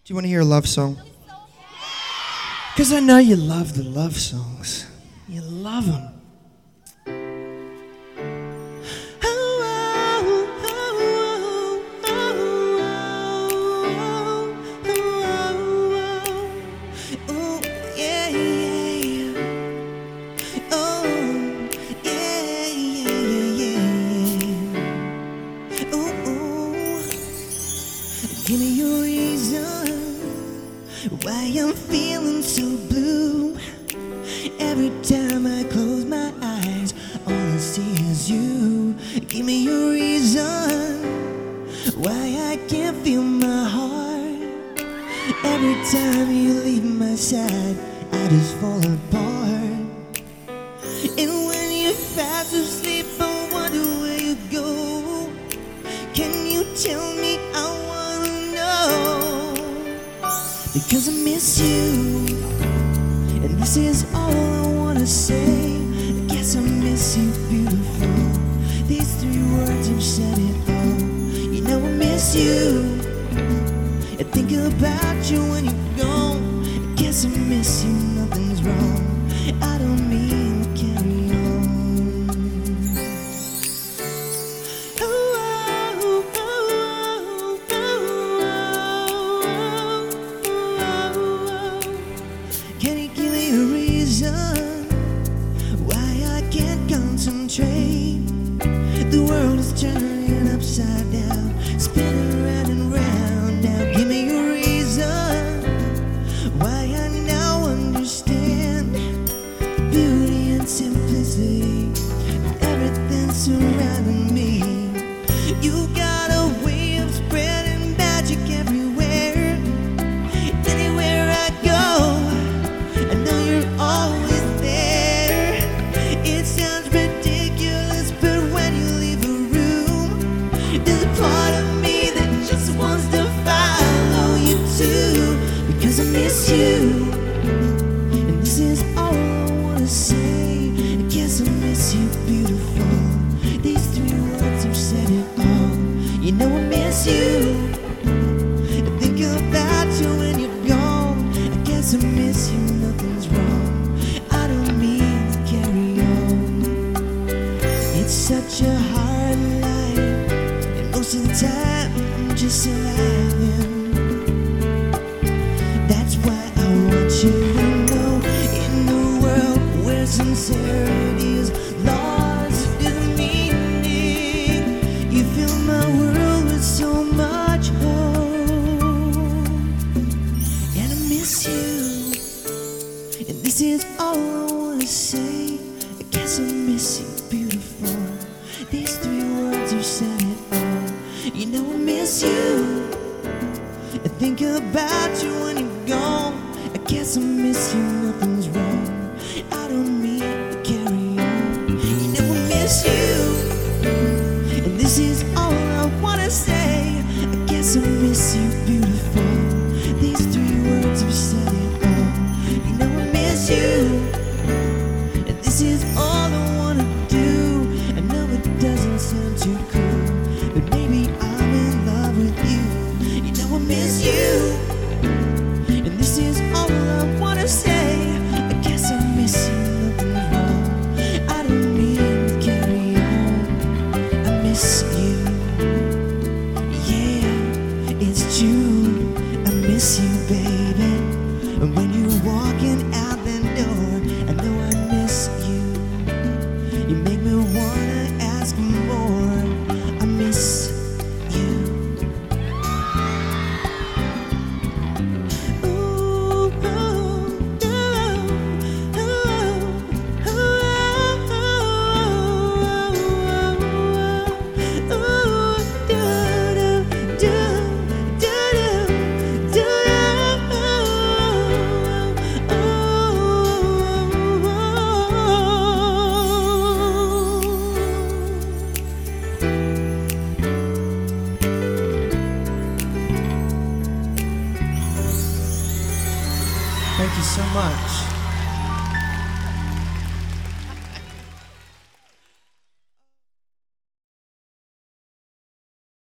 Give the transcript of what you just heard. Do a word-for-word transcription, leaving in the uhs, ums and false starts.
Do you want to hear a love song? Because I know you love the love songs. You love them. Give me your reason why I'm feeling so blue. Every time I close my eyes, all I see is you. Give me your reason why I can't feel my heart. Every time you leave my side, I just fall apart. And when you're fast asleep, I wonder where you go. Can you tell me? I Because I miss you, and this is all I wanna say. I guess I miss you, beautiful. These three words have said it all. You know I miss you, I think about you when you're gone. I guess I miss you, nothing's wrong. I don't mean to carry on. Can you give me a reason why I can't concentrate? The world is turning upside down, spinning round and round. Now give me a reason why I now understand beauty and simplicity, everything surrounding me. You got a way of spreading magic everywhere. Anywhere I go, I know you're always there. It sounds ridiculous, but when you leave a room, there's a part of me that just wants to follow you too. Because I miss you, and this is all I wanna say. I guess I miss you, beautiful. These three words have said it all. You know I miss you, I think about you when you're gone. I guess I miss you, nothing's wrong. I don't mean to carry on. It's such a hard life, and most of the time I'm just surviving. That's why I want you to know, in a world where sincerity is lost its meaning, you fill my world with so much hope. And I miss you, and this is all I wanna say. I guess I miss you, beautiful. These three words have said it all. You know I miss you, I think about you when you're gone. I guess I miss you, nothing's wrong. I don't mean to carry on. You know I miss you, and this is all I wanna say. I guess I miss you, beautiful. These three words have said it all. You know I miss you, and this is all I wanna do. I know it doesn't sound too cool, but maybe I'm in love with you. You know I miss you, and this is all I wanna say. I guess I miss you, nothing's wrong. I don't mean to carry on. I miss you, yeah, it's true. I miss you, baby. And when you're walking out the door, I know I miss you. You make me wanna ask more. I miss you. Ooh, ooh, ooh, ooh, ooh, ooh, do, do, do, do, do, Thank you so much.